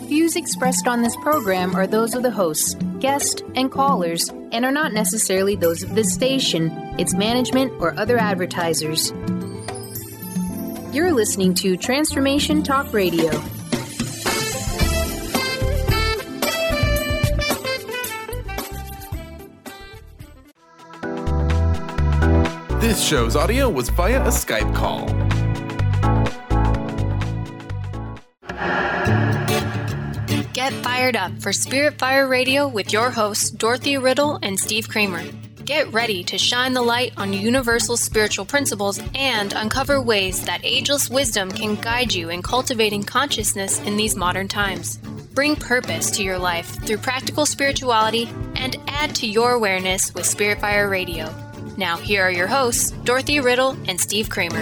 Views expressed on this program are those of the hosts, guests, and callers, and are not necessarily those of this station, its management, or other advertisers. You're listening to Transformation Talk Radio. This show's audio was via a Skype call. Get fired up for Spirit Fire Radio with your hosts, Dorothy Riddle and Steve Kramer. Get ready to shine the light on universal spiritual principles and uncover ways that ageless wisdom can guide you in cultivating consciousness in these modern times. Bring purpose to your life through practical spirituality and add to your awareness with Spirit Fire Radio. Now, here are your hosts, Dorothy Riddle and Steve Kramer.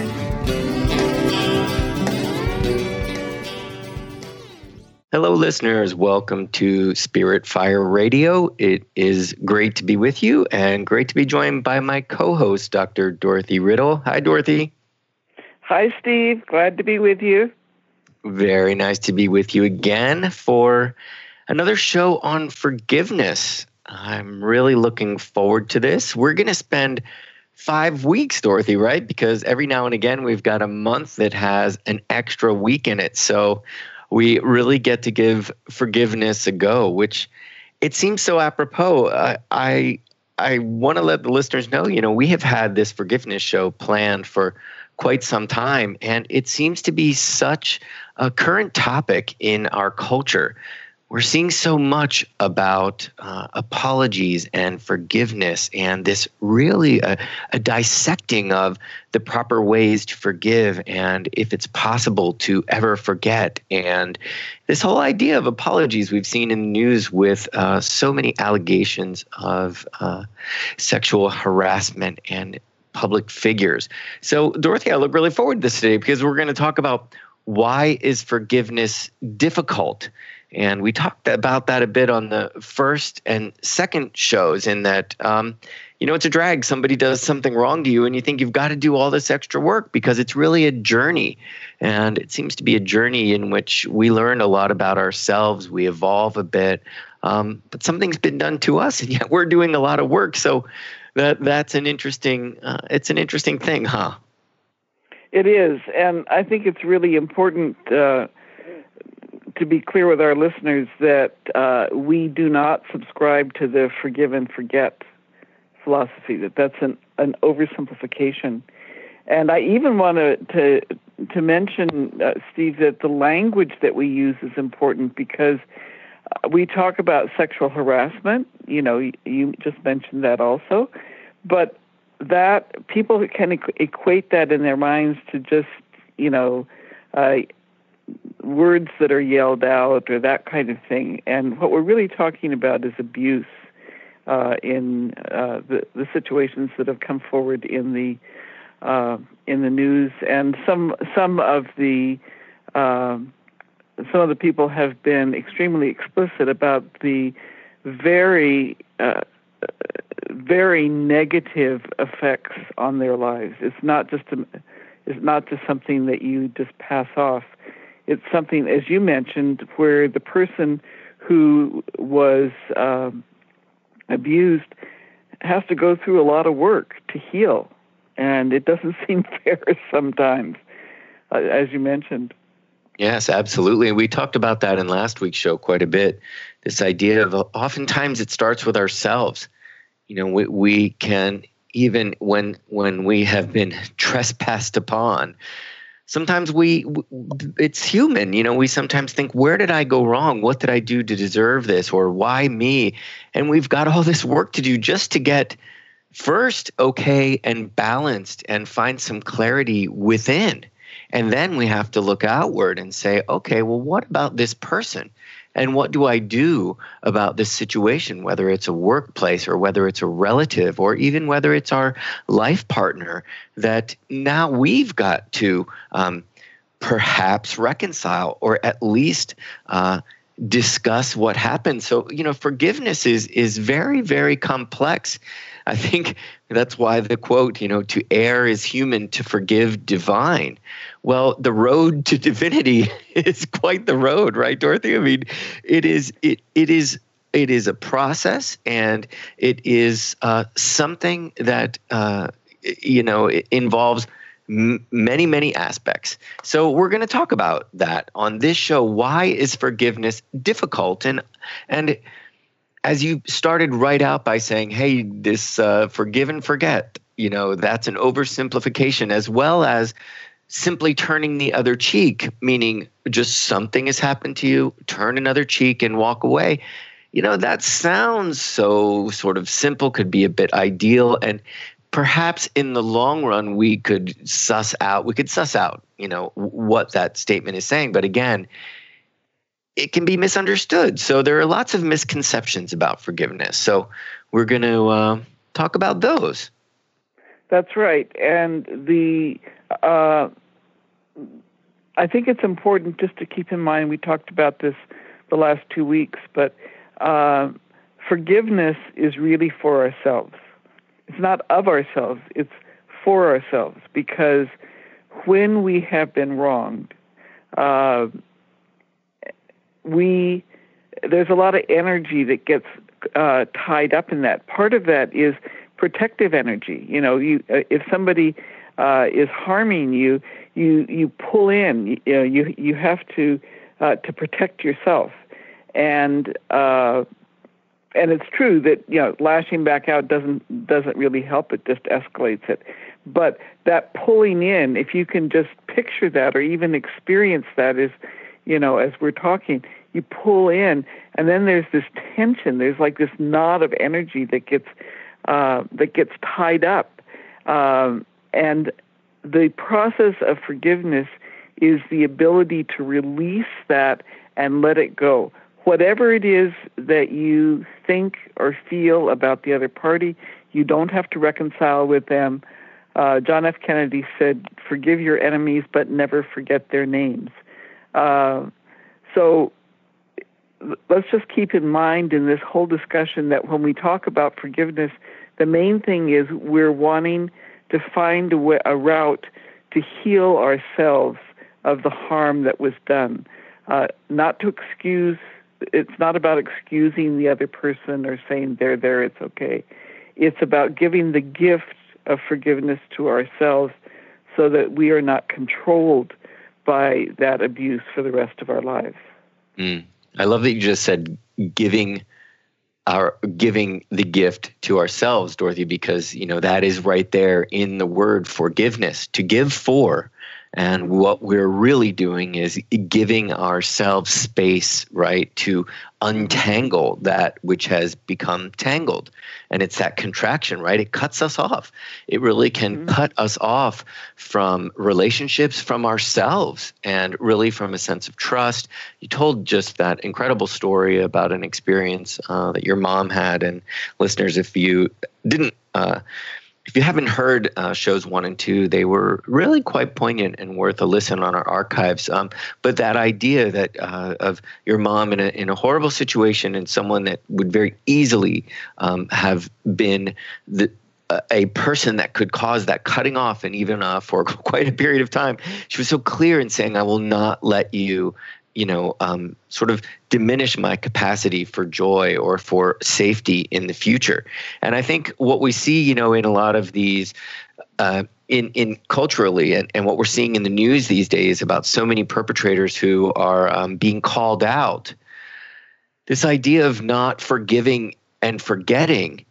Hello, listeners. Welcome to Spirit Fire Radio. It is great to be with you and great to be joined by my co-host, Dr. Dorothy Riddle. Hi, Dorothy. Hi, Steve. Glad to be with you. Very nice to be with you again for another show on forgiveness. I'm really looking forward to this. We're going to spend 5 weeks, Dorothy, right? Because every now and again, we've got a month that has an extra week in it. So we really get to give forgiveness a go, which it seems so apropos. I want to let the listeners know, we have had this forgiveness show planned for quite some time, and it seems to be such a current topic in our culture. We're seeing so much about apologies and forgiveness and this really a dissecting of the proper ways to forgive and if it's possible to ever forget. And this whole idea of apologies we've seen in the news with so many allegations of sexual harassment and public figures. So, Dorothy, I look really forward to this today because we're going to talk about why is forgiveness difficult. And we talked about that a bit on the first and second shows in that, it's a drag. Somebody does something wrong to you and you think you've got to do all this extra work because it's really a journey. And it seems to be a journey in which we learn a lot about ourselves. We evolve a bit. But something's been done to us and yet we're doing a lot of work. So that's an interesting, it's an interesting thing, huh? It is. And I think it's really important to be clear with our listeners that we do not subscribe to the forgive and forget philosophy, that's an oversimplification. And I even want to mention, Steve, that the language that we use is important because we talk about sexual harassment. You just mentioned that also. But that people can equate that in their minds to just, words that are yelled out or that kind of thing. And what we're really talking about is abuse in the situations that have come forward in the news. And some of the people have been extremely explicit about the very very negative effects on their lives. It's not just something that you just pass off. It's something, as you mentioned, where the person who was abused has to go through a lot of work to heal, and it doesn't seem fair sometimes, as you mentioned. Yes, absolutely. We talked about that in last week's show quite a bit, this idea of oftentimes it starts with ourselves. We can, even when we have been trespassed upon, sometimes it's human, we sometimes think, where did I go wrong? What did I do to deserve this? Or why me? And we've got all this work to do just to get first okay and balanced and find some clarity within. And then we have to look outward and say, okay, well, what about this person? And what do I do about this situation, whether it's a workplace or whether it's a relative or even whether it's our life partner that now we've got to perhaps reconcile or at least discuss what happened. So, forgiveness is very, very complex. I think that's why the quote, to err is human, to forgive divine. Well, the road to divinity is quite the road, right, Dorothy? I mean, it is a process, and it is something that it involves many, many aspects. So we're going to talk about that on this show. Why is forgiveness difficult? And as you started right out by saying, hey, this forgive and forget, that's an oversimplification, as well as simply turning the other cheek, meaning just something has happened to you, turn another cheek and walk away. That sounds so sort of simple, could be a bit ideal, and perhaps in the long run we could suss out, what that statement is saying. But again, it can be misunderstood. So there are lots of misconceptions about forgiveness. So we're going to talk about those. That's right. And I think it's important just to keep in mind, we talked about this the last 2 weeks, but forgiveness is really for ourselves. It's not of ourselves, it's for ourselves, because when we have been wronged, there's a lot of energy that gets tied up in that. Part of that is protective energy. If somebody is harming you, you pull in. You have to protect yourself, and it's true that lashing back out doesn't really help. It just escalates it. But that pulling in, if you can just picture that or even experience that, is, as we're talking, you pull in, and then there's this tension. There's like this knot of energy that gets tied up, and the process of forgiveness is the ability to release that and let it go. Whatever it is that you think or feel about the other party, you don't have to reconcile with them. John F. Kennedy said, "Forgive your enemies, but never forget their names." So let's just keep in mind in this whole discussion that when we talk about forgiveness, the main thing is we're wanting to find a route to heal ourselves of the harm that was done. Not to excuse. It's not about excusing the other person or saying they're there, it's okay. It's about giving the gift of forgiveness to ourselves so that we are not controlled by that abuse for the rest of our lives. I love that you just said giving the gift to ourselves, Dorothy, because that is right there in the word forgiveness, to give for. And what we're really doing is giving ourselves space, right, to untangle that which has become tangled. And it's that contraction, right? It cuts us off. It really can cut us off from relationships, from ourselves, and really from a sense of trust. You told just that incredible story about an experience that your mom had. And listeners, if you haven't heard shows 1 and 2, they were really quite poignant and worth a listen on our archives. But that idea that of your mom in a horrible situation, and someone that would very easily have been a person that could cause that cutting off, and even for quite a period of time, she was so clear in saying, "I will not let you." Sort of diminish my capacity for joy or for safety in the future. And I think what we see, in a lot of these, in culturally, and what we're seeing in the news these days about so many perpetrators who are being called out, this idea of not forgiving and forgetting,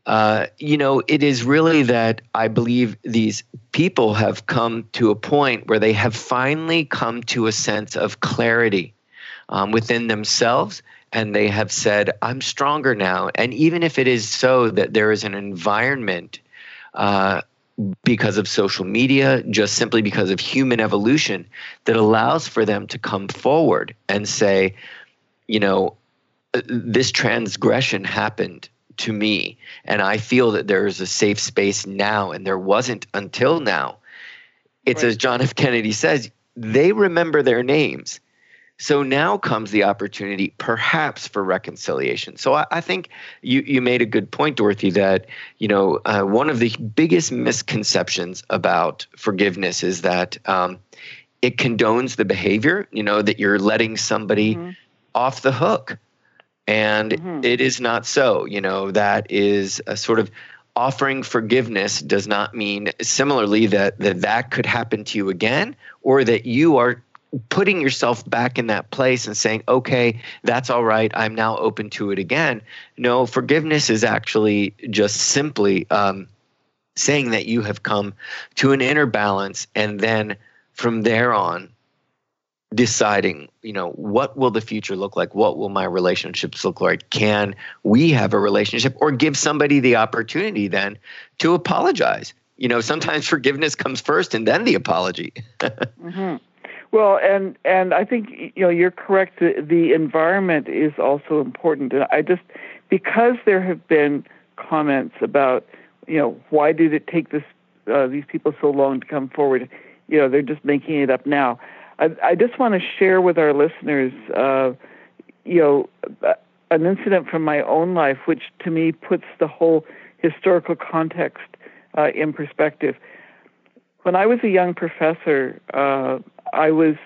it is really that I believe these people have come to a point where they have finally come to a sense of clarity within themselves, and they have said, "I'm stronger now." And even if it is so that there is an environment because of social media, just simply because of human evolution, that allows for them to come forward and say, this transgression happened to me, and I feel that there is a safe space now, and there wasn't until now. It's right. As John F. Kennedy says, they remember their names. So now comes the opportunity perhaps for reconciliation. So I think you made a good point, Dorothy, that, one of the biggest misconceptions about forgiveness is that it condones the behavior, that you're letting somebody off the hook. And it is not so. That is a sort of offering forgiveness does not mean similarly that could happen to you again, or that you are putting yourself back in that place and saying, okay, that's all right, I'm now open to it again. No, forgiveness is actually just simply saying that you have come to an inner balance, and then from there on, deciding, what will the future look like? What will my relationships look like? Can we have a relationship, or give somebody the opportunity then to apologize? Sometimes forgiveness comes first and then the apology. Well, and I think, you're correct. The environment is also important. And because there have been comments about, why did it take these people so long to come forward? They're just making it up now. I just want to share with our listeners, an incident from my own life, which to me puts the whole historical context in perspective. When I was a young professor, I was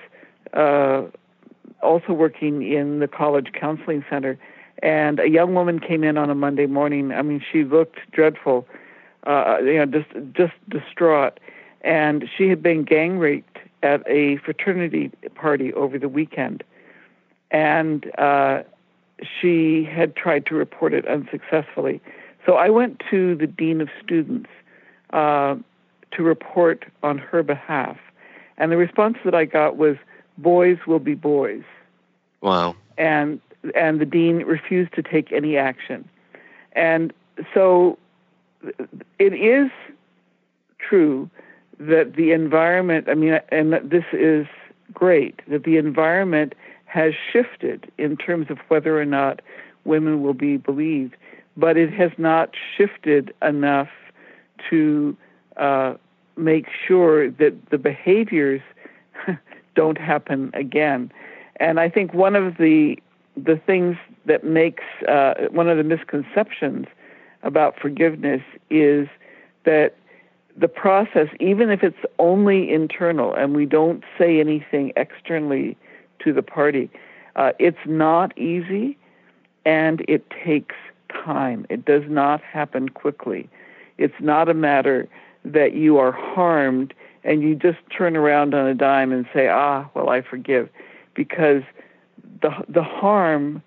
also working in the college counseling center, and a young woman came in on a Monday morning. I mean, she looked dreadful, just distraught, and she had been gang raped at a fraternity party over the weekend, and she had tried to report it unsuccessfully. So I went to the dean of students to report on her behalf, and the response that I got was, "Boys will be boys." Wow. And the dean refused to take any action. And so it is true that the environment, and this is great, that the environment has shifted in terms of whether or not women will be believed, but it has not shifted enough to make sure that the behaviors don't happen again. And I think one of the things that makes one of the misconceptions about forgiveness is that the process, even if it's only internal and we don't say anything externally to the party, it's not easy and it takes time. It does not happen quickly. It's not a matter that you are harmed and you just turn around on a dime and say, well, I forgive. Because the harm,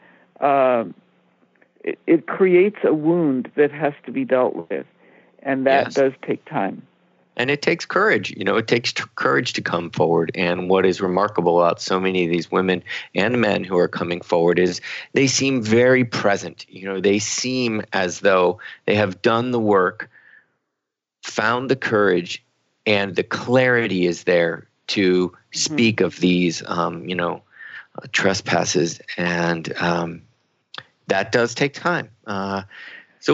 it creates a wound that has to be dealt with. And that does take time. And it takes courage. It takes courage to come forward. And what is remarkable about so many of these women and men who are coming forward is they seem very present. They seem as though they have done the work, found the courage, and the clarity is there to speak of these, trespasses. And that does take time. I just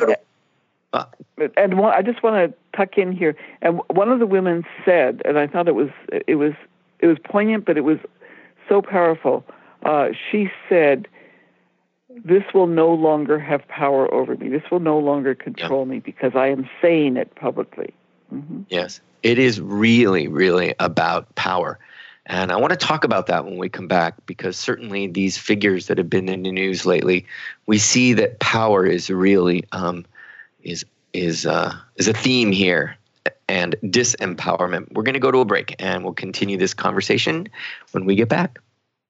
want to tuck in here. And one of the women said, and I thought it was poignant, but it was so powerful. She said, "This will no longer have power over me. This will no longer control me because I am saying it publicly." Mm-hmm. Yes, it is really, really about power. And I want to talk about that when we come back, because certainly these figures that have been in the news lately, we see that power is really is a theme here, and disempowerment. We're going to go to a break, and we'll continue this conversation when we get back.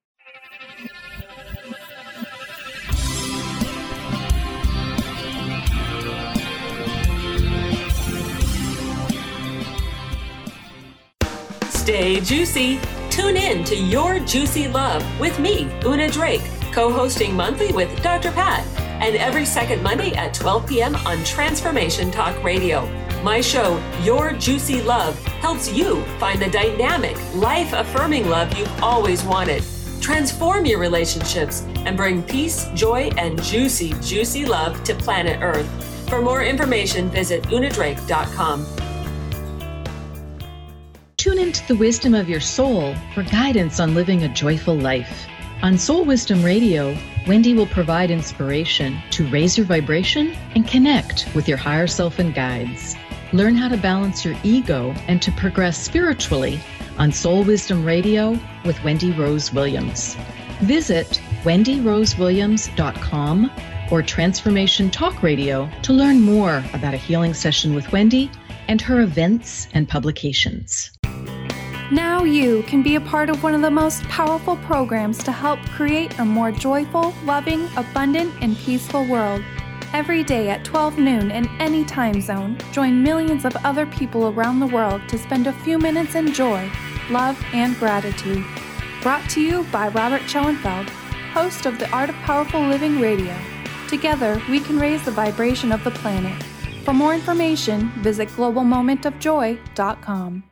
Stay juicy. Tune in to Your Juicy Love with me, Una Drake, co-hosting monthly with Dr. Pat, and every second Monday at 12 p.m. on Transformation Talk Radio. My show, Your Juicy Love, helps you find the dynamic, life-affirming love you've always wanted. Transform your relationships and bring peace, joy, and juicy, juicy love to planet Earth. For more information, visit unadrake.com. Tune into the wisdom of your soul for guidance on living a joyful life. On Soul Wisdom Radio, Wendy will provide inspiration to raise your vibration and connect with your higher self and guides. Learn how to balance your ego and to progress spiritually on Soul Wisdom Radio with Wendy Rose Williams. Visit wendyrosewilliams.com or Transformation Talk Radio to learn more about a healing session with Wendy and her events and publications. Now you can be a part of one of the most powerful programs to help create a more joyful, loving, abundant, and peaceful world. Every day at 12 noon in any time zone, join millions of other people around the world to spend a few minutes in joy, love, and gratitude. Brought to you by Robert Schoenfeld, host of the Art of Powerful Living Radio. Together, we can raise the vibration of the planet. For more information, visit globalmomentofjoy.com.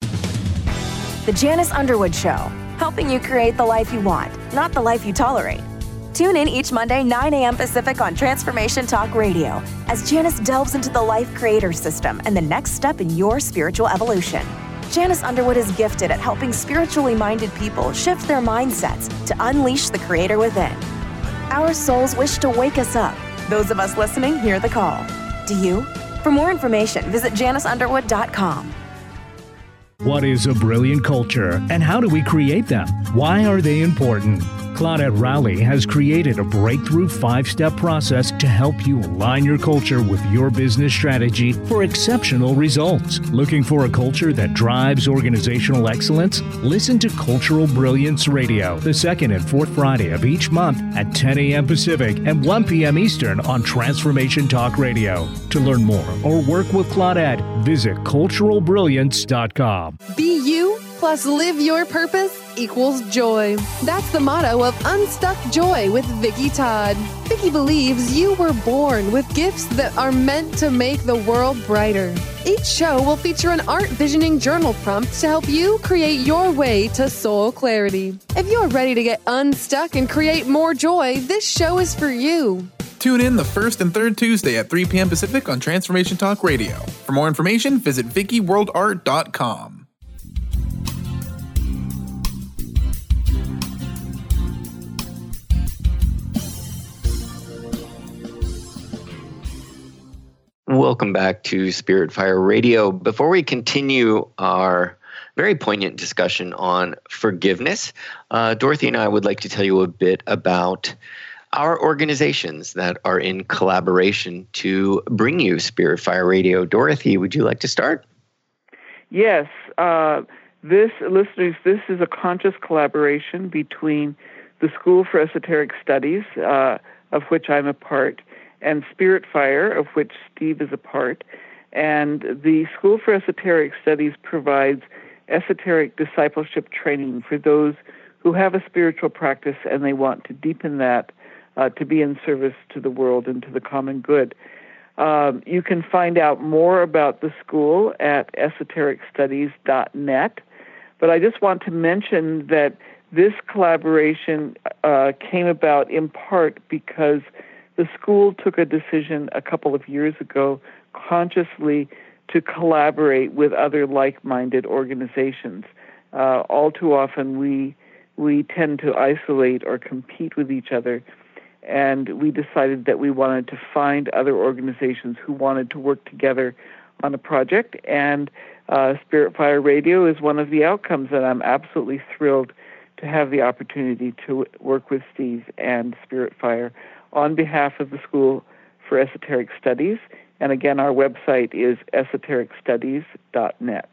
The Janice Underwood Show, helping you create the life you want, not the life you tolerate. Tune in each Monday, 9 a.m. Pacific on Transformation Talk Radio as Janice delves into the Life Creator System and the next step in your spiritual evolution. Janice Underwood is gifted at helping spiritually minded people shift their mindsets to unleash the Creator within. Our souls wish to wake us up. Those of us listening hear the call. Do you? For more information, visit JaniceUnderwood.com. What is a brilliant culture, and how do we create them? Why are they important? Claudette Rowley has created a breakthrough 5-step process to help you align your culture with your business strategy for exceptional results. Looking for a culture that drives organizational excellence? Listen to Cultural Brilliance Radio, the second and fourth Friday of each month at 10 a.m. Pacific and 1 p.m. Eastern on Transformation Talk Radio. To learn more or work with Claudette, visit culturalbrilliance.com. Be you plus live your purpose equals joy. That's the motto of Unstuck Joy with Vicki Todd. Vicki believes you were born with gifts that are meant to make the world brighter. Each show will feature an art visioning journal prompt to help you create your way to soul clarity. If you're ready to get unstuck and create more joy, this show is for you. Tune in the first and third Tuesday at 3 p.m. Pacific on Transformation Talk Radio. For more information, visit VickiWorldArt.com. Welcome back to Spirit Fire Radio. Before we continue our very poignant discussion on forgiveness, Dorothy and I would like to tell you a bit about our organizations that are in collaboration to bring you Spirit Fire Radio. Dorothy, would you like to start? Yes. This is a conscious collaboration between the School for Esoteric Studies, of which I'm a part, and Spirit Fire, of which Steve is a part. And the School for Esoteric Studies provides esoteric discipleship training for those who have a spiritual practice and they want to deepen that to be in service to the world and to the common good. You can find out more about the school at esotericstudies.net. But I just want to mention that this collaboration came about in part because the school took a decision a couple of years ago consciously to collaborate with other like-minded organizations. All too often we tend to isolate or compete with each other, and we decided that we wanted to find other organizations who wanted to work together on a project, and Spirit Fire Radio is one of the outcomes, and I'm absolutely thrilled to have the opportunity to work with Steve and Spirit Fire on behalf of the School for Esoteric Studies. And again, our website is esotericstudies.net.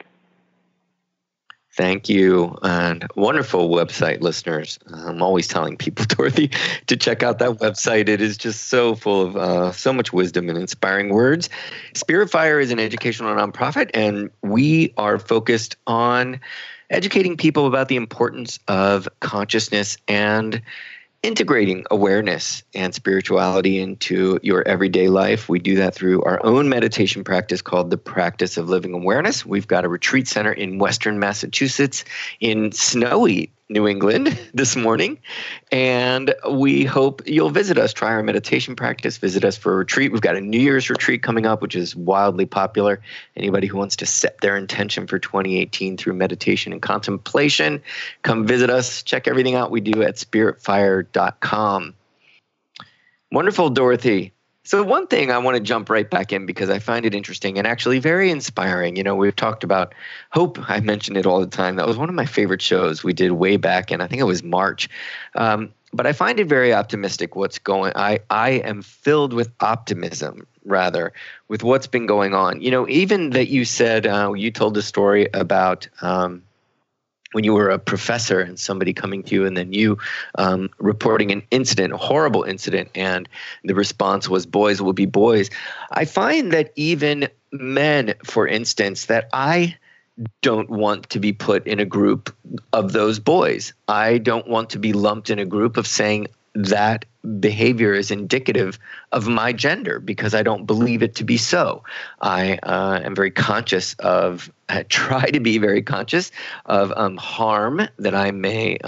Thank you, and wonderful website, listeners. I'm always telling people, Dorothy, to check out that website. It is just so full of so much wisdom and inspiring words. Spirit Fire is an educational nonprofit, and we are focused on educating people about the importance of consciousness and integrating awareness and spirituality into your everyday life. We do that through our own meditation practice called the Practice of Living Awareness. We've got a retreat center in Western Massachusetts in snowy New England this morning, and we hope you'll visit us, try our meditation practice, visit us for a retreat. We've got a New Year's retreat coming up, which is wildly popular. Anybody who wants to set their intention for 2018 through meditation and contemplation, come visit us. Check everything out we do at spiritfire.com. Wonderful, Dorothy. So one thing I want to jump right back in because I find it interesting and actually very inspiring. You know, we've talked about Hope. I mention it all the time. That was one of my favorite shows we did way back in, I think it was March. But I find it very optimistic what's going. I am filled with optimism, rather, with what's been going on. You know, even that you said, you told the story about when you were a professor and somebody coming to you and then you reporting an incident, a horrible incident, and the response was boys will be boys. I find that even men, for instance, that I don't want to be put in a group of those boys. I don't want to be lumped in a group of saying that behavior is indicative of my gender because I don't believe it to be so. I am very conscious of, I try to be very conscious of harm that I may,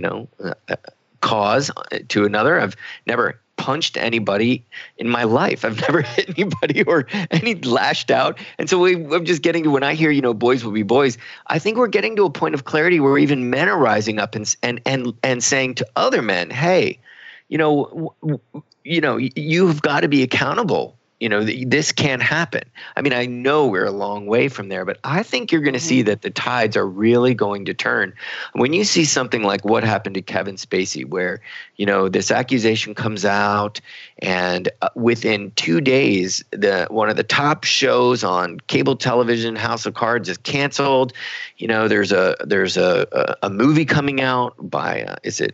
cause to another. I've never punched anybody in my life. I've never hit anybody or any lashed out. And so I'm just getting to, when I hear, boys will be boys, I think we're getting to a point of clarity where even men are rising up and saying to other men, hey, you've got to be accountable. This can't happen. I mean, I know we're a long way from there, but I think you're going to see that the tides are really going to turn. When you see something like what happened to Kevin Spacey, where, this accusation comes out and within 2 days, one of the top shows on cable television, House of Cards, is canceled. There's a movie coming out by,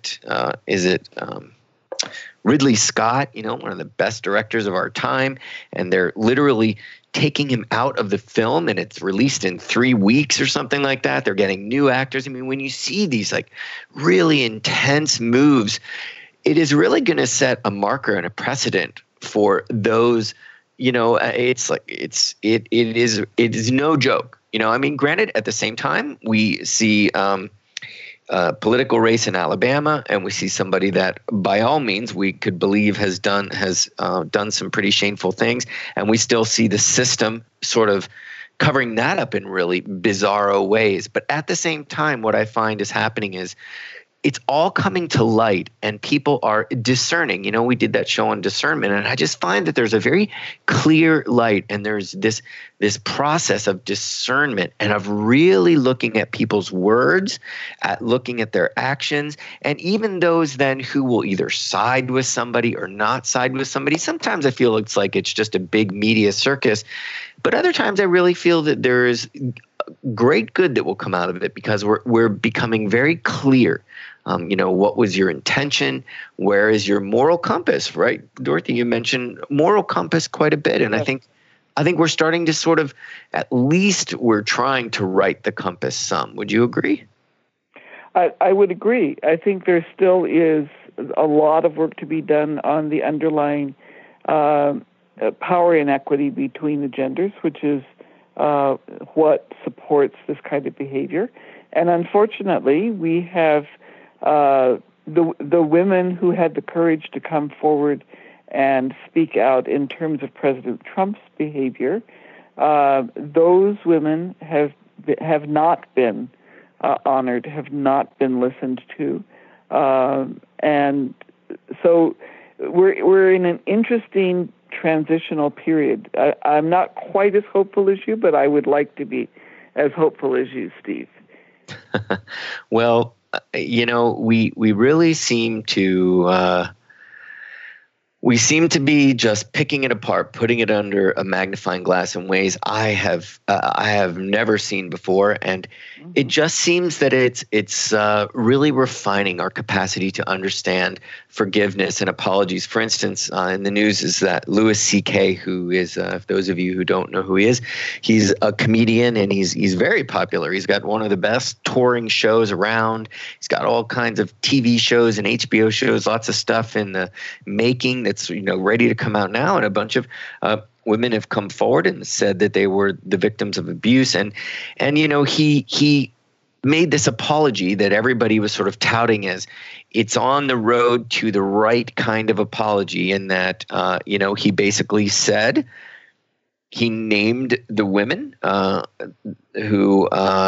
Ridley Scott, one of the best directors of our time, and they're literally taking him out of the film and it's released in 3 weeks or something like that. They're getting new actors. I mean, when you see these like really intense moves, it is really going to set a marker and a precedent for those, it is no joke. I mean, granted, at the same time, we see, political race in Alabama, and we see somebody that, by all means, we could believe has done some pretty shameful things, and we still see the system sort of covering that up in really bizarro ways. But at the same time, what I find is happening is it's all coming to light, and people are discerning. We did that show on discernment, and I just find that there's a very clear light, and there's this process of discernment and of really looking at people's words, at looking at their actions, and even those then who will either side with somebody or not side with somebody. Sometimes I feel it's just a big media circus, but other times I really feel that there is great good that will come out of it because we're becoming very clear. What was your intention? Where is your moral compass, right? Dorothy, you mentioned moral compass quite a bit. And I think we're starting to sort of, at least we're trying to right the compass some. Would you agree? I would agree. I think there still is a lot of work to be done on the underlying power inequity between the genders, which is what supports this kind of behavior. And unfortunately, we have the women who had the courage to come forward and speak out in terms of President Trump's behavior. Those women have not been honored, have not been listened to, and so we're in an interesting transitional period. I'm not quite as hopeful as you, but I would like to be as hopeful as you, Steve. Well, we really seem to be just picking it apart, putting it under a magnifying glass in ways I have never seen before, and it just seems that it's really refining our capacity to understand forgiveness and apologies. For instance, in the news is that Louis C.K., who is, if those of you who don't know who he is, he's a comedian and he's very popular. He's got one of the best touring shows around. He's got all kinds of TV shows and HBO shows, lots of stuff in the making that's ready to come out now, and a bunch of women have come forward and said that they were the victims of abuse, and he made this apology that everybody was sort of touting as it's on the road to the right kind of apology, in that, he basically said, he named the women who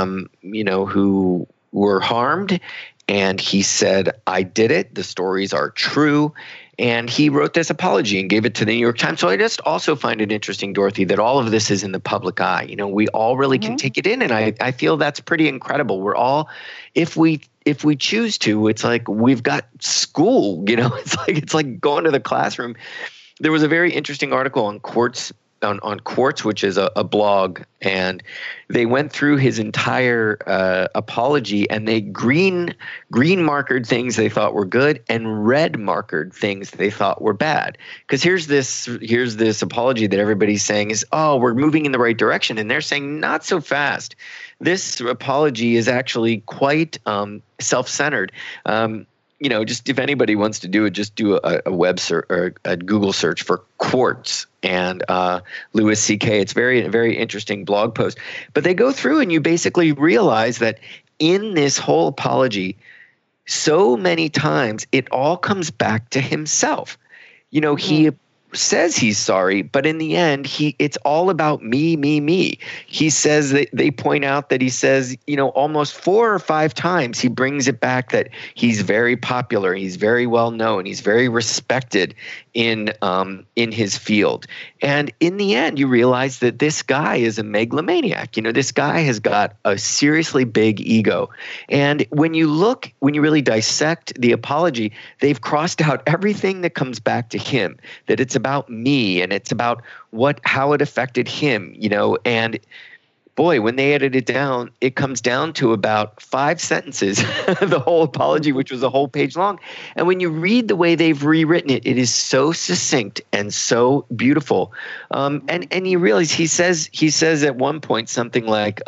were harmed, and he said, I did it. The stories are true. And he wrote this apology and gave it to the New York Times. So I just also find it interesting, Dorothy, that all of this is in the public eye. We all really can take it in. And I feel that's pretty incredible. We're all, if we choose to, it's like we've got school, it's like going to the classroom. There was a very interesting article on Quartz, which is a blog, and they went through his entire apology, and they green markered things they thought were good and red markered things they thought were bad. Because here's this apology that everybody's saying is, oh, we're moving in the right direction, and they're saying not so fast. This apology is actually quite self-centered. Just if anybody wants to do it, just do a web search or a Google search for Quartz and Louis C.K. It's very, very interesting blog post. But they go through, and you basically realize that in this whole apology, so many times it all comes back to himself. He says he's sorry, but in the end, it's all about me. He says that they point out that he says, almost 4 or 5 times he brings it back that he's very popular, he's very well known, he's very respected in his field. And in the end, you realize that this guy is a megalomaniac. This guy has got a seriously big ego. And when you really dissect the apology, they've crossed out everything that comes back to him, that it's about me and it's about how it affected him, and boy, when they edit it down, it comes down to about 5 sentences, the whole apology, which was a whole page long. And when you read the way they've rewritten it, it is so succinct and so beautiful. And you realize he says at one point something like,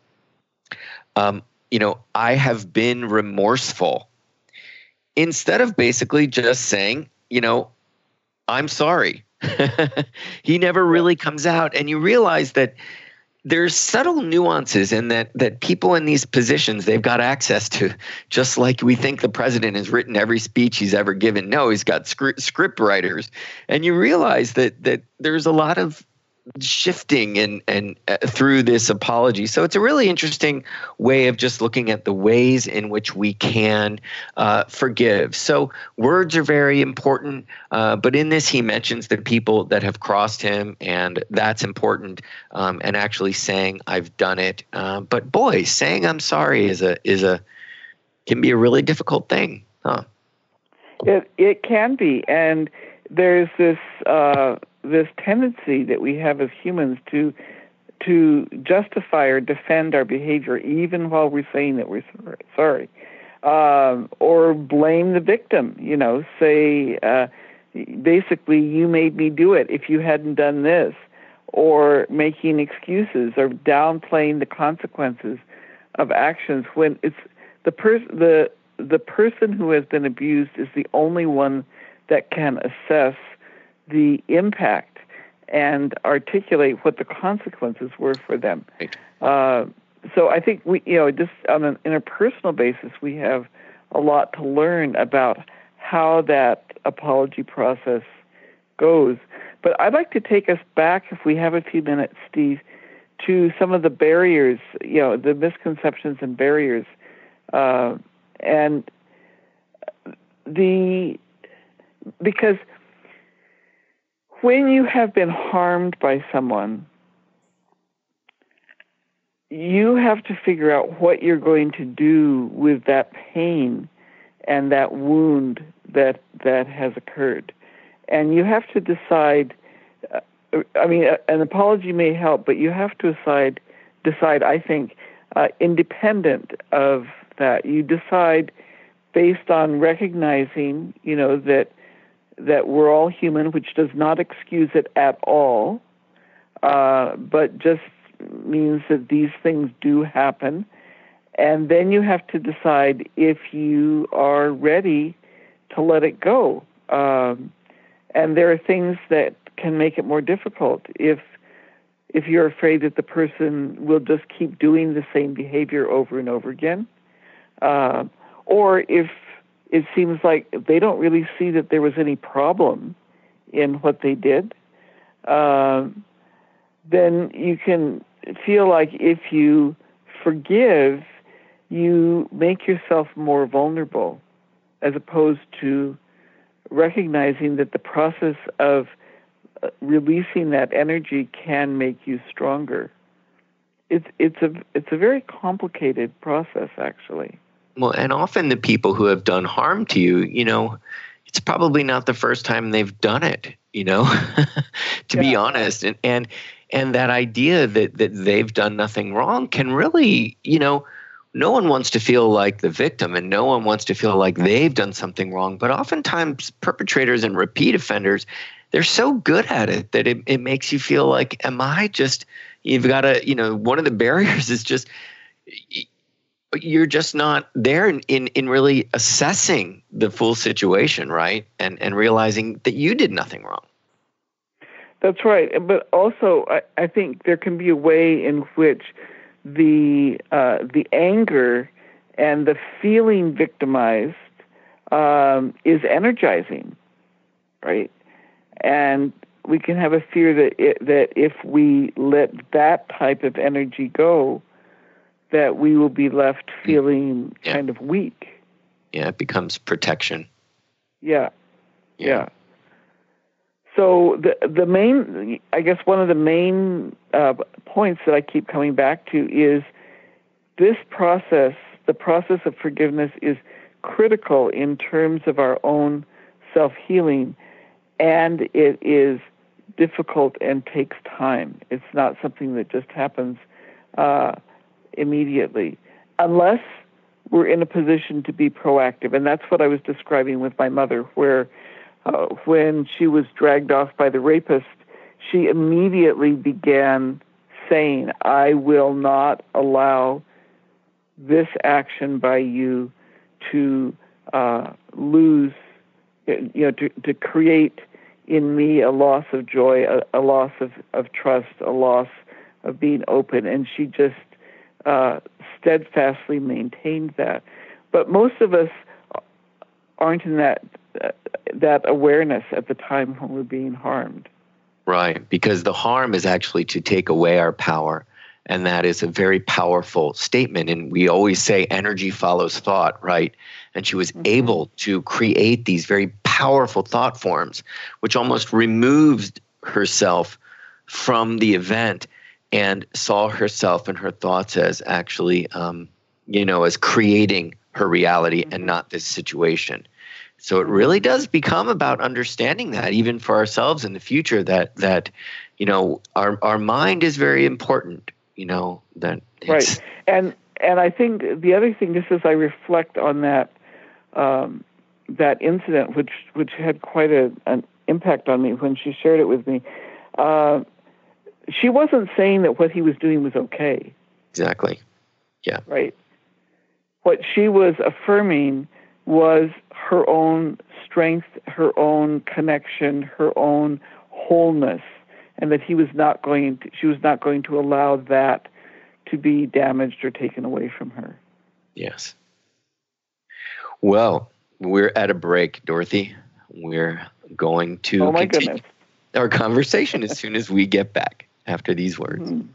I have been remorseful, instead of basically just saying, I'm sorry. He never really comes out, and you realize that there's subtle nuances in that people in these positions, they've got access to, just like we think the president has written every speech he's ever given. No, he's got script writers. And you realize that there's a lot of shifting and through this apology. So it's a really interesting way of just looking at the ways in which we can forgive. So words are very important, but in this he mentions the people that have crossed him, and that's important, and actually saying I've done it. But boy, saying I'm sorry can be a really difficult thing, huh? It can be, and there's this tendency that we have as humans to justify or defend our behavior even while we're saying that we're sorry, or blame the victim. Say basically, you made me do it. If you hadn't done this, or making excuses or downplaying the consequences of actions, when it's the person who has been abused is the only one that can assess the impact and articulate what the consequences were for them. So I think we, just on an interpersonal basis, we have a lot to learn about how that apology process goes. But I'd like to take us back, if we have a few minutes, Steve, to some of the barriers, the misconceptions and barriers, because when you have been harmed by someone, you have to figure out what you're going to do with that pain and that wound that has occurred. And you have to decide, an apology may help, but you have to decide, I think, independent of that. You decide based on recognizing, that we're all human, which does not excuse it at all, but just means that these things do happen. And then you have to decide if you are ready to let it go. And there are things that can make it more difficult. If if you're afraid that the person will just keep doing the same behavior over and over again, or if it seems like they don't really see that there was any problem in what they did, then you can feel like if you forgive, you make yourself more vulnerable, as opposed to recognizing that the process of releasing that energy can make you stronger. It's a very complicated process, actually. Well, and often the people who have done harm to you, it's probably not the first time they've done it, to be honest. And that idea that they've done nothing wrong can really, no one wants to feel like the victim, and no one wants to feel like they've done something wrong. But oftentimes perpetrators and repeat offenders, they're so good at it that it makes you feel like, you've got to, one of the barriers is just, you're just not there in really assessing the full situation, right? And realizing that you did nothing wrong. That's right. But also, I think there can be a way in which the anger and the feeling victimized is energizing, right? And we can have a fear that if we let that type of energy go, that we will be left feeling kind of weak. Yeah, it becomes protection. Yeah. So the main, I guess one of the main points that I keep coming back to is this process, the process of forgiveness, is critical in terms of our own self-healing, and it is difficult and takes time. It's not something that just happens immediately, unless we're in a position to be proactive. And that's what I was describing with my mother, where when she was dragged off by the rapist, she immediately began saying, I will not allow this action by you to lose, to create in me a loss of joy, a loss of trust, a loss of being open. And she just steadfastly maintained that. But most of us aren't in that awareness at the time when we're being harmed. Right, because the harm is actually to take away our power, and that is a very powerful statement. And we always say energy follows thought, right? And she was able to create these very powerful thought forms, which almost removed herself from the event and saw herself and her thoughts as actually, as creating her reality and not this situation. So it really does become about understanding that, even for ourselves in the future, that our mind is very important. Right. And I think the other thing, just as I reflect on that incident, which had quite an impact on me when she shared it with me, she wasn't saying that what he was doing was okay. Exactly. Yeah. Right. What she was affirming was her own strength, her own connection, her own wholeness, and that she was not going to allow that to be damaged or taken away from her. Yes. Well, we're at a break, Dorothy. We're going to continue our conversation as soon as we get back after these words. Mm-hmm.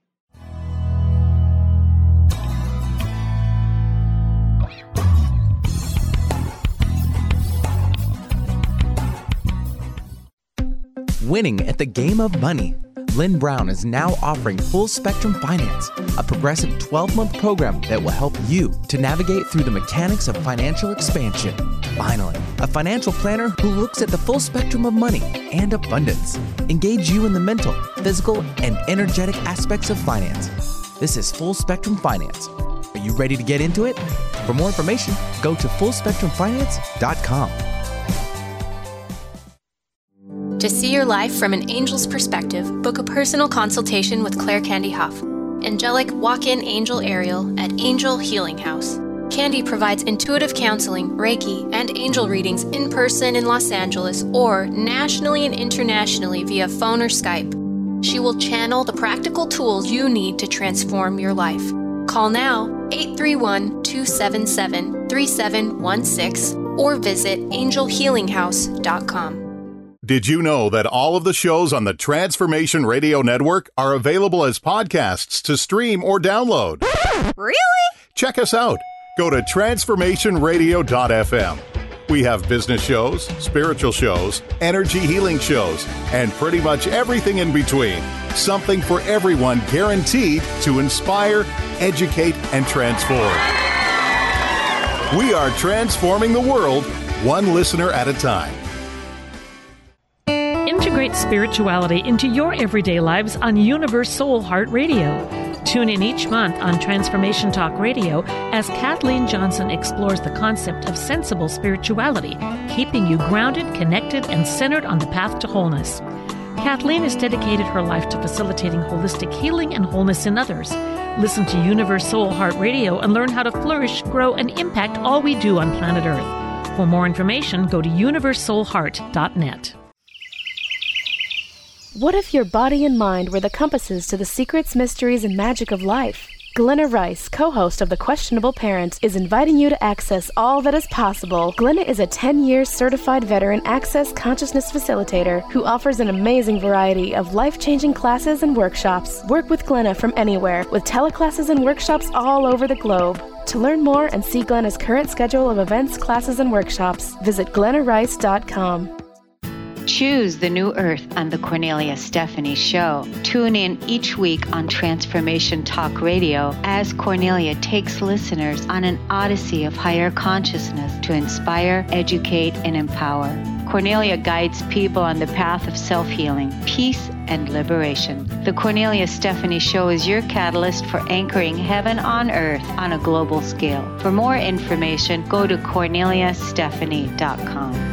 Winning at the game of money. Lynn Brown is now offering Full Spectrum Finance, a progressive 12-month program that will help you to navigate through the mechanics of financial expansion. Finally, a financial planner who looks at the full spectrum of money and abundance. Engage you in the mental, physical, and energetic aspects of finance. This is Full Spectrum Finance. Are you ready to get into it? For more information, go to fullspectrumfinance.com. To see your life from an angel's perspective, book a personal consultation with Claire Candy Huff, angelic walk-in angel Ariel at Angel Healing House. Candy provides intuitive counseling, Reiki, and angel readings in person in Los Angeles or nationally and internationally via phone or Skype. She will channel the practical tools you need to transform your life. Call now 831-277-3716 or visit angelhealinghouse.com. Did you know that all of the shows on the Transformation Radio Network are available as podcasts to stream or download? Really? Check us out. Go to transformationradio.fm. We have business shows, spiritual shows, energy healing shows, and pretty much everything in between. Something for everyone, guaranteed to inspire, educate, and transform. We are transforming the world, one listener at a time. Integrate spirituality into your everyday lives on Universe Soul Heart Radio. Tune in each month on Transformation Talk Radio as Kathleen Johnson explores the concept of sensible spirituality, keeping you grounded, connected, and centered on the path to wholeness. Kathleen has dedicated her life to facilitating holistic healing and wholeness in others. Listen to Universe Soul Heart Radio and learn how to flourish, grow, and impact all we do on planet Earth. For more information, go to universesoulheart.net. What if your body and mind were the compasses to the secrets, mysteries, and magic of life? Glenna Rice, co-host of The Questionable Parent, is inviting you to access all that is possible. Glenna is a 10-year certified veteran access consciousness facilitator who offers an amazing variety of life-changing classes and workshops. Work with Glenna from anywhere, with teleclasses and workshops all over the globe. To learn more and see Glenna's current schedule of events, classes, and workshops, visit glennarice.com. Choose the New Earth on the Cornelia Stephanie Show. Tune in each week on Transformation Talk Radio as Cornelia takes listeners on an odyssey of higher consciousness to inspire, educate, and empower. Cornelia guides people on the path of self-healing, peace, and liberation. The Cornelia Stephanie Show is your catalyst for anchoring heaven on earth on a global scale. For more information, go to corneliastephanie.com.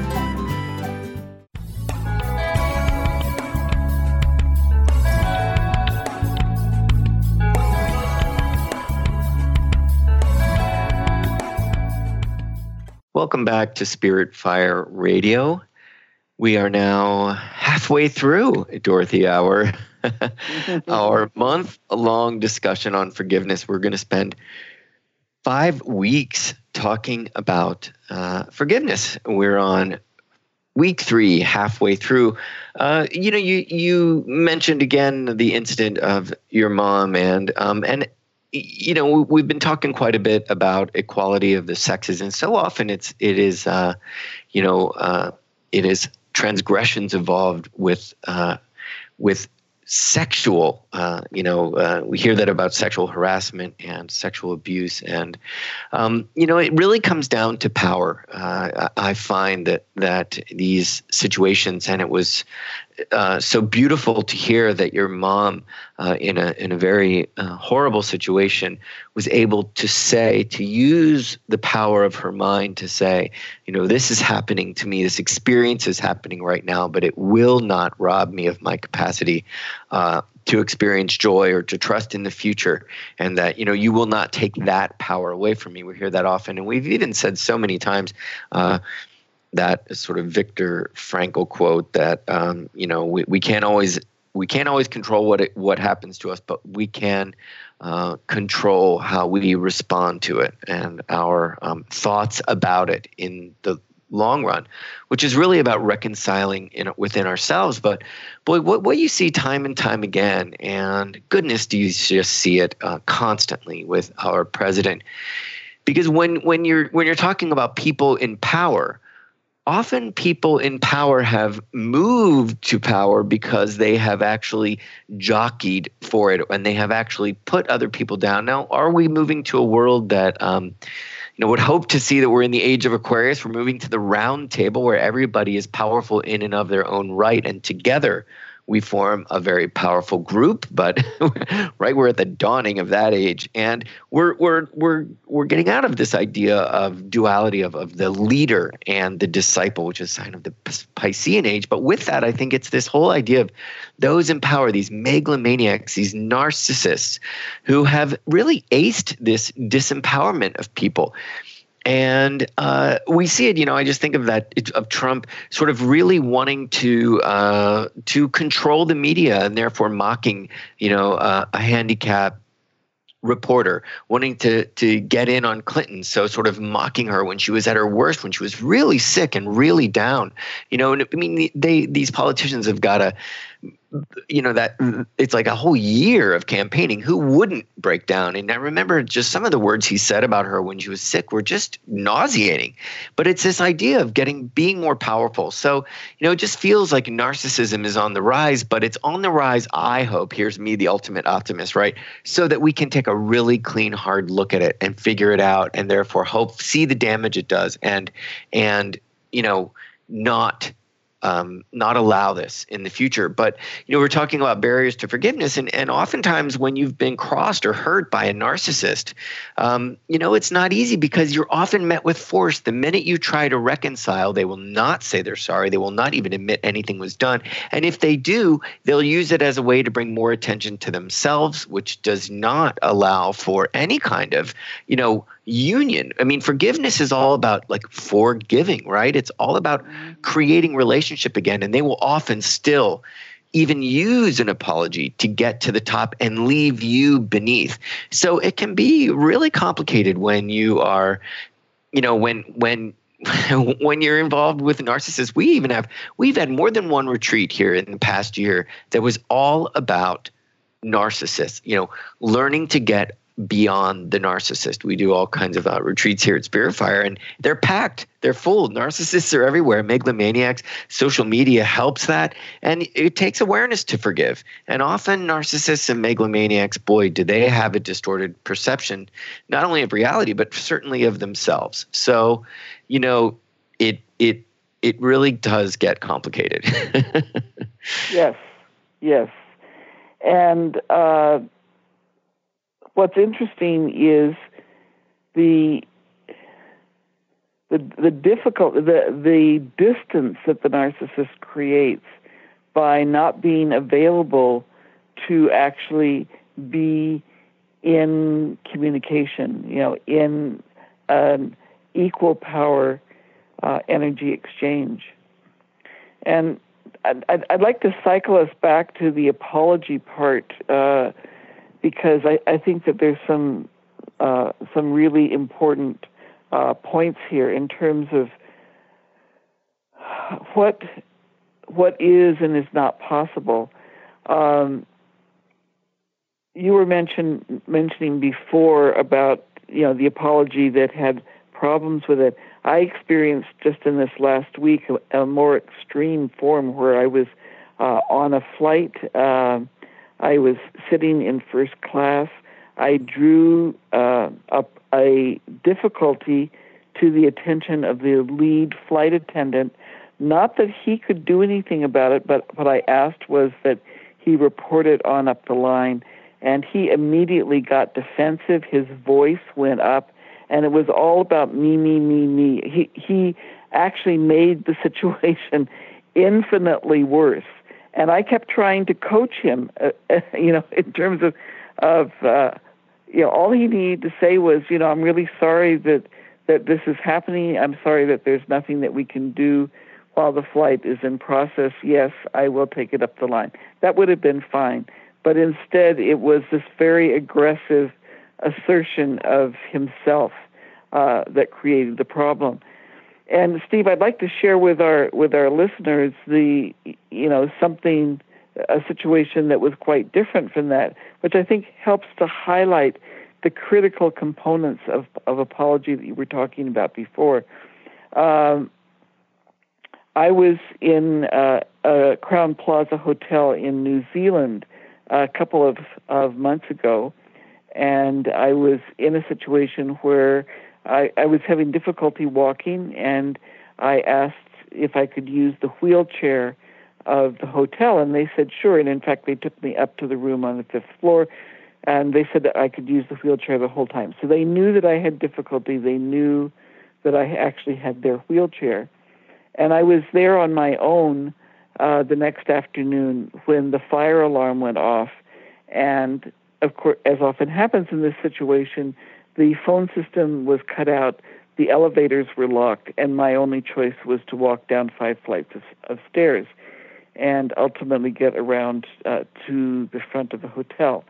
Welcome back to Spirit Fire Radio. We are now halfway through, Dorothy, our month-long discussion on forgiveness. We're going to spend 5 weeks talking about forgiveness. We're on week 3, halfway through. You mentioned again the incident of your mom, and we've been talking quite a bit about equality of the sexes, and so often it is transgressions involved with sexual. We hear that about sexual harassment and sexual abuse, and it really comes down to power. I find that these situations, and it was so beautiful to hear that your mom, in a very horrible situation, was able to use the power of her mind to say, this is happening to me, this experience is happening right now, but it will not rob me of my capacity to experience joy or to trust in the future, and that you will not take that power away from me. We hear that often, and we've even said so many times that sort of Viktor Frankl quote that we can't always control what happens to us, but we can control how we respond to it and our thoughts about it in the long run, which is really about reconciling within ourselves. But boy, what you see time and time again, and goodness, do you just see it constantly with our president? Because when you're talking about people in power, often people in power have moved to power because they have actually jockeyed for it and they have actually put other people down. Now, are we moving to a world that would hope to see that we're in the age of Aquarius? We're moving to the round table where everybody is powerful in and of their own right, and together we form a very powerful group. But right, we're at the dawning of that age, and we're getting out of this idea of duality of the leader and the disciple, which is a sign of the Piscean age. But with that, I think it's this whole idea of those in power, these megalomaniacs, these narcissists who have really aced this disempowerment of people. And we see it, I just think of of Trump sort of really wanting to control the media and therefore mocking, a handicapped reporter, wanting to get in on Clinton. So sort of mocking her when she was at her worst, when she was really sick and really down, and I mean, these politicians have got to, that it's like a whole year of campaigning. Who wouldn't break down? And I remember just some of the words he said about her when she was sick were just nauseating. But it's this idea of being more powerful. So, it just feels like narcissism is on the rise, but it's on the rise, I hope, here's me, the ultimate optimist, right? So that we can take a really clean, hard look at it and figure it out, and therefore see the damage it does and not allow this in the future. But, we're talking about barriers to forgiveness. And oftentimes when you've been crossed or hurt by a narcissist, it's not easy because you're often met with force. The minute you try to reconcile, they will not say they're sorry. They will not even admit anything was done. And if they do, they'll use it as a way to bring more attention to themselves, which does not allow for any kind of, union. I mean, forgiveness is all about forgiving, right? It's all about creating relationship again. And they will often still even use an apology to get to the top and leave you beneath. So it can be really complicated when you are, when you're involved with a narcissist. We've had more than one retreat here in the past year that was all about narcissists, learning to get beyond the narcissist. We do all kinds of retreats here at Spirit Fire, and they're packed. They're full. Narcissists are everywhere. Megalomaniacs. Social media helps that, and it takes awareness to forgive. And often narcissists and megalomaniacs, boy, do they have a distorted perception, not only of reality, but certainly of themselves. So, it really does get complicated. Yes. And what's interesting is the distance that the narcissist creates by not being available to actually be in communication, in an equal power energy exchange. And I'd like to cycle us back to the apology part, because I think that there's some really important points here in terms of what is and is not possible. You were mentioning before about the apology that had problems with it. I experienced just in this last week a more extreme form where I was on a flight. I was sitting in first class. I drew up a difficulty to the attention of the lead flight attendant. Not that he could do anything about it, but what I asked was that he report it on up the line. And he immediately got defensive. His voice went up, and it was all about me, me, me, me. He actually made the situation infinitely worse. And I kept trying to coach him, in terms of all he needed to say was, I'm really sorry that this is happening. I'm sorry that there's nothing that we can do while the flight is in process. Yes, I will take it up the line. That would have been fine. But instead, it was this very aggressive assertion of himself that created the problem. And Steve, I'd like to share with our listeners a situation that was quite different from that, which I think helps to highlight the critical components of apology that you were talking about before. I was in a Crowne Plaza hotel in New Zealand a couple of months ago, and I was in a situation where I was having difficulty walking, and I asked if I could use the wheelchair of the hotel, and they said sure. And in fact, they took me up to the room on the 5th floor, and they said that I could use the wheelchair the whole time. So they knew that I had difficulty. They knew that I actually had their wheelchair. And I was there on my own the next afternoon when the fire alarm went off. And of course, as often happens in this situation, the phone system was cut out, the elevators were locked, and my only choice was to walk down 5 flights of stairs and ultimately get around to the front of the hotel.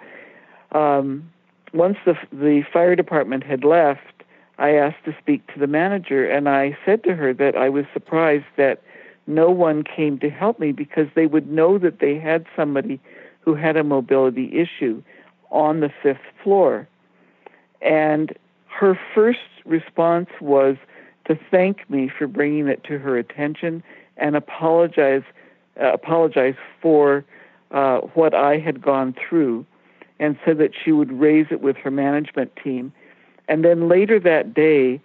Once the fire department had left, I asked to speak to the manager, and I said to her that I was surprised that no one came to help me, because they would know that they had somebody who had a mobility issue on the 5th floor. And her first response was to thank me for bringing it to her attention and apologize for what I had gone through, and said that she would raise it with her management team. And then later that day,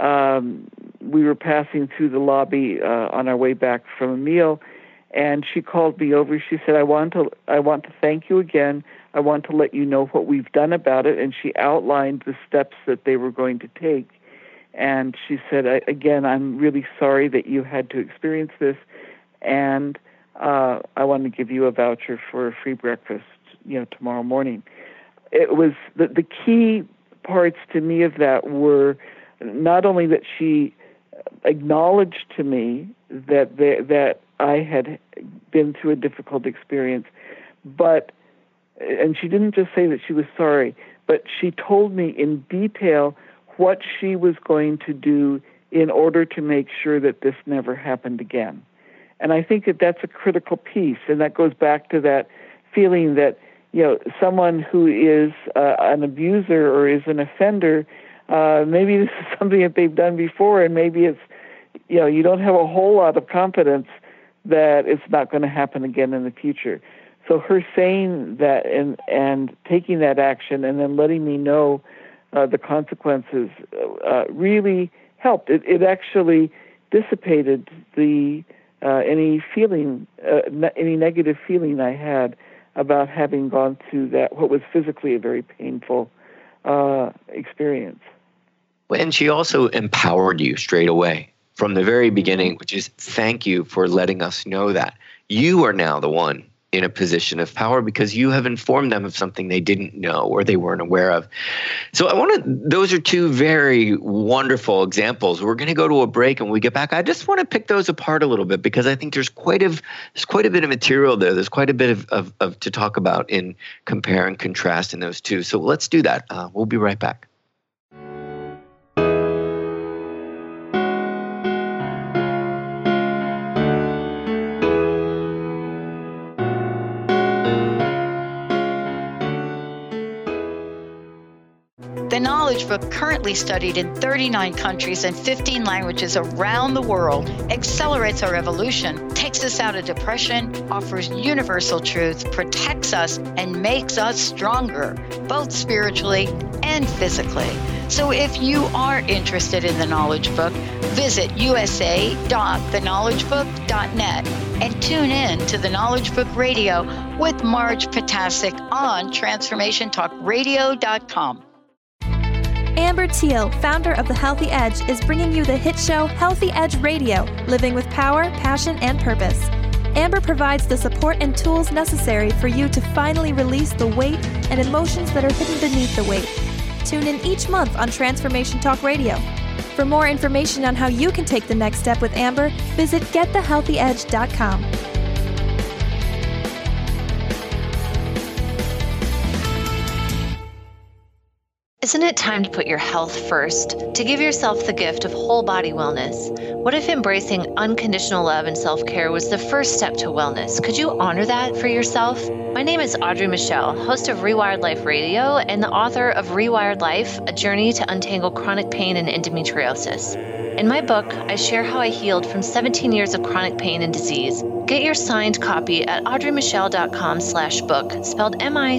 we were passing through the lobby on our way back from a meal, and she called me over. She said, I want to thank you again. I want to let you know what we've done about it. And she outlined the steps that they were going to take. And she said, again, I'm really sorry that you had to experience this, and I want to give you a voucher for a free breakfast, tomorrow morning. It was the key parts to me of that were not only that she acknowledged to me that I had been through a difficult experience, and she didn't just say that she was sorry, but she told me in detail what she was going to do in order to make sure that this never happened again. And I think that that's a critical piece, and that goes back to that feeling that, someone who is an abuser or is an offender, maybe this is something that they've done before, and maybe it's, you don't have a whole lot of confidence that it's not going to happen again in the future. So her saying that and taking that action and then letting me know the consequences really helped. It actually dissipated any negative feeling I had about having gone through that, what was physically a very painful experience. And she also empowered you straight away from the very beginning, which is thank you for letting us know that. You are now the one in a position of power because you have informed them of something they didn't know or they weren't aware of. So those are two very wonderful examples. We're going to go to a break, and when we get back, I just want to pick those apart a little bit because I think there's quite a bit of material there. There's quite a bit of to talk about in compare and contrast in those two. So let's do that. We'll be right back. The Knowledge Book, currently studied in 39 countries and 15 languages around the world, accelerates our evolution, takes us out of depression, offers universal truth, protects us, and makes us stronger, both spiritually and physically. So if you are interested in the Knowledge Book, visit usa.theknowledgebook.net and tune in to the Knowledge Book Radio with Marge Potasic on TransformationTalkRadio.com. Amber Teal, founder of The Healthy Edge, is bringing you the hit show Healthy Edge Radio, living with power, passion, and purpose. Amber provides the support and tools necessary for you to finally release the weight and emotions that are hidden beneath the weight. Tune in each month on Transformation Talk Radio. For more information on how you can take the next step with Amber, visit getthehealthyedge.com. Isn't it time to put your health first, to give yourself the gift of whole body wellness? What if embracing unconditional love and self-care was the first step to wellness? Could you honor that for yourself? My name is Audrey Michelle, host of Rewired Life Radio and the author of Rewired Life, A Journey to Untangle Chronic Pain and Endometriosis. In my book, I share how I healed from 17 years of chronic pain and disease. Get your signed copy at audreymichelle.com/book, spelled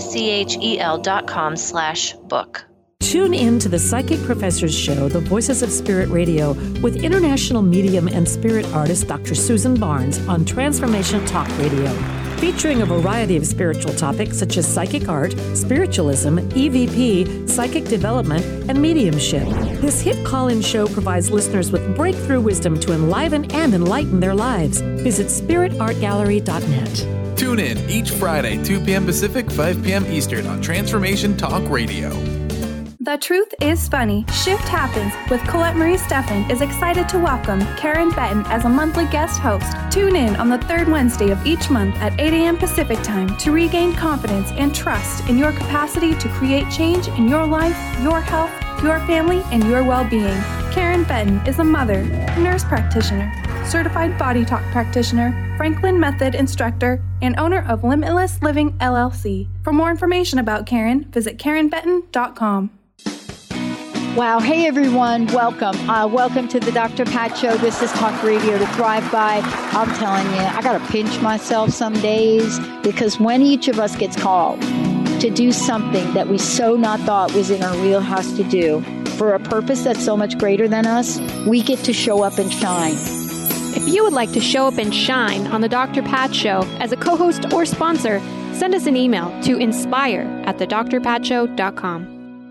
MICHEL.com/book. Tune in to the Psychic Professors Show, The Voices of Spirit Radio, with international medium and spirit artist Dr. Susan Barnes on Transformation Talk Radio, featuring a variety of spiritual topics such as psychic art, spiritualism, EVP, psychic development, and mediumship. This hit call-in show provides listeners with breakthrough wisdom to enliven and enlighten their lives. Visit spiritartgallery.net. Tune in each Friday, 2 p.m. Pacific, 5 p.m. Eastern on Transformation Talk Radio. The Truth is Funny. Shift Happens with Colette Marie Steffen is excited to welcome Karen Benton as a monthly guest host. Tune in on the third Wednesday of each month at 8 a.m. Pacific Time to regain confidence and trust in your capacity to create change in your life, your health, your family, and your well-being. Karen Benton is a mother, nurse practitioner, certified body talk practitioner, Franklin Method instructor, and owner of Limitless Living LLC. For more information about Karen, visit KarenBenton.com. Wow. Hey, everyone. Welcome. Welcome to the Dr. Pat Show. This is Talk Radio to Thrive By. I'm telling you, I got to pinch myself some days because when each of us gets called to do something that we so not thought was in our wheelhouse to do for a purpose that's so much greater than us, we get to show up and shine. If you would like to show up and shine on the Dr. Pat Show as a co-host or sponsor, send us an email to inspire@thedrpatshow.com.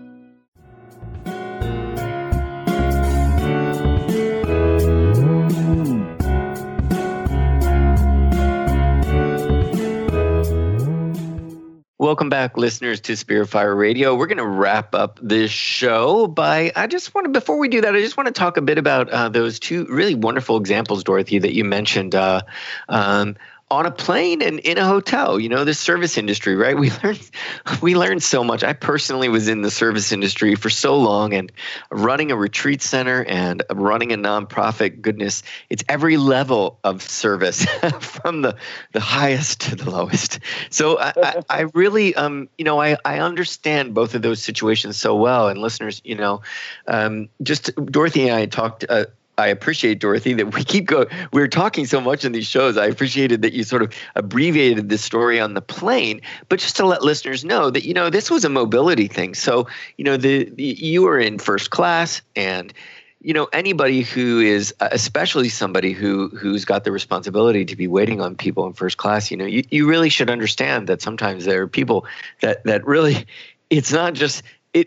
Welcome back, listeners, to Spirit Fire Radio. We're going to wrap up this show before we do that, I just want to talk a bit about those two really wonderful examples, Dorothy, that you mentioned on a plane and in a hotel. You know, the service industry, right? We learned so much. I personally was in the service industry for so long, and running a retreat center and running a nonprofit. Goodness, it's every level of service from the highest to the lowest. So I really, I understand both of those situations so well. And listeners, just Dorothy and I talked. I appreciate, Dorothy, that we keep going. We're talking so much in these shows. I appreciated that you sort of abbreviated the story on the plane, but just to let listeners know that, this was a mobility thing. So, you were in first class, and, anybody who is, especially somebody who's got the responsibility to be waiting on people in first class, you really should understand that sometimes there are people that really, it's not just, It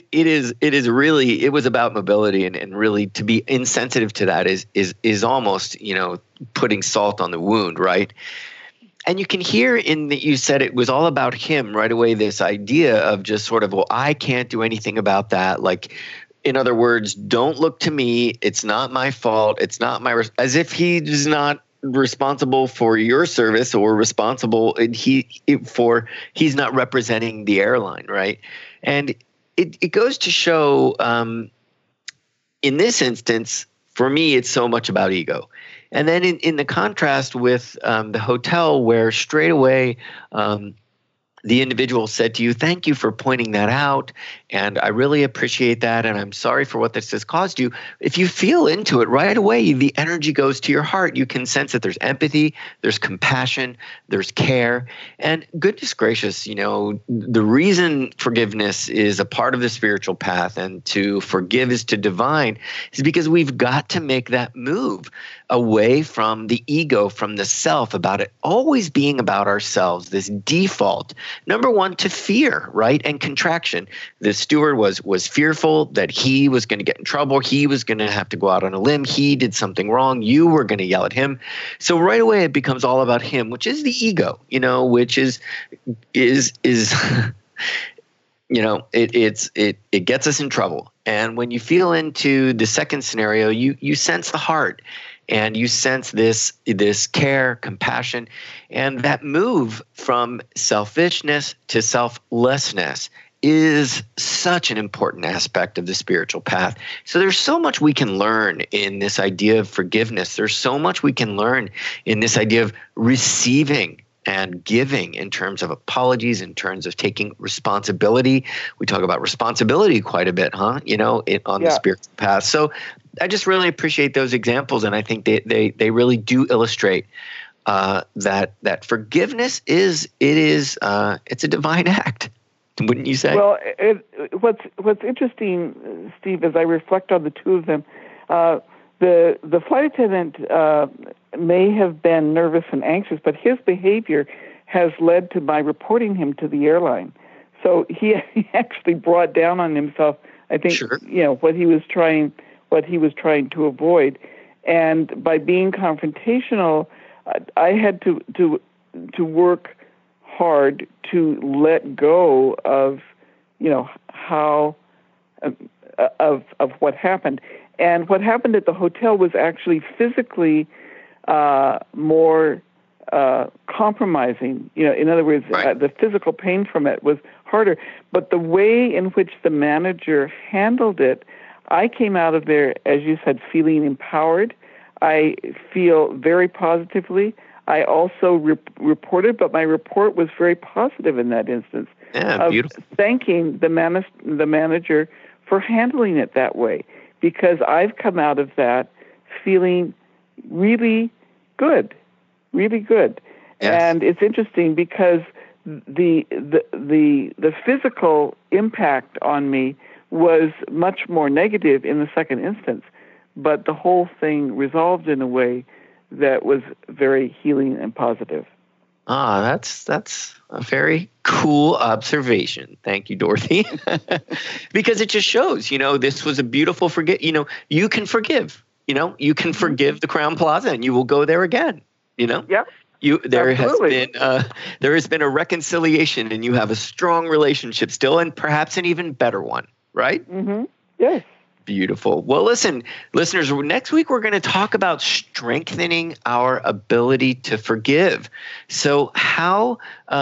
was about mobility, and really to be insensitive to that is almost, putting salt on the wound, right? And you can hear in that you said it was all about him right away, this idea of just sort of, well, I can't do anything about that. Like, in other words, don't look to me. It's not my fault. It's not as if he's not responsible for your service or responsible he's not representing the airline, right? And it goes to show, in this instance, for me, it's so much about ego. And then in the contrast with the hotel, where straight away the individual said to you, thank you for pointing that out, and I really appreciate that, and I'm sorry for what this has caused you. If you feel into it right away, the energy goes to your heart. You can sense that there's empathy, there's compassion, there's care, and goodness gracious, the reason forgiveness is a part of the spiritual path and to forgive is to divine is because we've got to make that move away from the ego, from the self, about it always being about ourselves, this default. Number one, to fear, right? And contraction. The steward was fearful that he was going to get in trouble. He was going to have to go out on a limb. He did something wrong. You were going to yell at him. So right away it becomes all about him, which is the ego, which is it gets us in trouble. And when you feel into the second scenario, you sense the heart. And you sense this care, compassion, and that move from selfishness to selflessness is such an important aspect of the spiritual path. So there's so much we can learn in this idea of forgiveness. There's so much we can learn in this idea of receiving and giving, in terms of apologies, in terms of taking responsibility. We talk about responsibility quite a bit, on the spiritual path. So I just really appreciate those examples, and I think they really do illustrate that forgiveness it's a divine act, wouldn't you say? Well, what's interesting, Steve, as I reflect on the two of them, the flight attendant may have been nervous and anxious, but his behavior has led to my reporting him to the airline. So he actually brought down on himself, I think, sure, what he was trying to avoid. And by being confrontational, I had to work hard to let go of, how of what happened. And what happened at the hotel was actually physically more compromising. In other words, the physical pain from it was harder. But the way in which the manager handled it, I came out of there, as you said, feeling empowered. I feel very positively. I also reported, but my report was very positive in that instance. Yeah, beautiful. Thanking the manager for handling it that way, because I've come out of that feeling really good, really good. Yes. And it's interesting because the physical impact on me was much more negative in the second instance, but the whole thing resolved in a way that was very healing and positive. That's a very cool observation. Thank you, Dorothy. Because it just shows, this was a beautiful you can forgive, you can forgive the Crowne Plaza and you will go there again, Yeah. There has been a reconciliation and you have a strong relationship still, and perhaps an even better one, right? Mm-hmm. Yes. Beautiful. Well, listen, listeners, next week we're going to talk about strengthening our ability to forgive. So how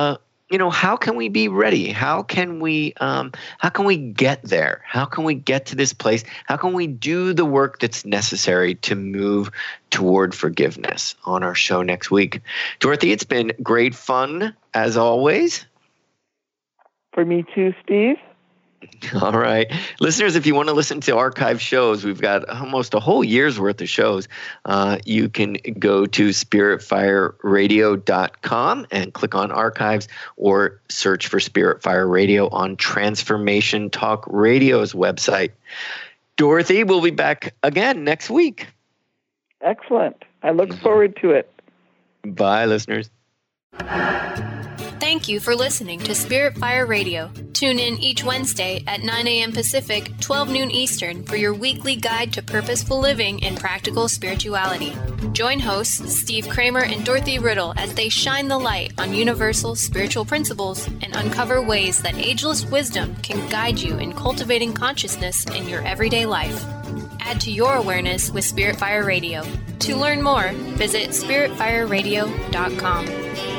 can we be ready? How can we get there? How can we get to this place? How can we do the work that's necessary to move toward forgiveness on our show next week? Dorothy, it's been great fun as always. For me too, Steve. All right. Listeners, if you want to listen to archive shows, we've got almost a whole year's worth of shows. You can go to spiritfireradio.com and click on archives, or search for Spirit Fire Radio on Transformation Talk Radio's website. Dorothy, we'll be back again next week. Excellent. I look forward to it. Bye, listeners. Thank you for listening to Spirit Fire Radio. Tune in each Wednesday at 9 a.m. Pacific, 12 noon Eastern for your weekly guide to purposeful living and practical spirituality. Join hosts Steve Kramer and Dorothy Riddle as they shine the light on universal spiritual principles and uncover ways that ageless wisdom can guide you in cultivating consciousness in your everyday life. Add to your awareness with Spirit Fire Radio. To learn more, visit spiritfireradio.com.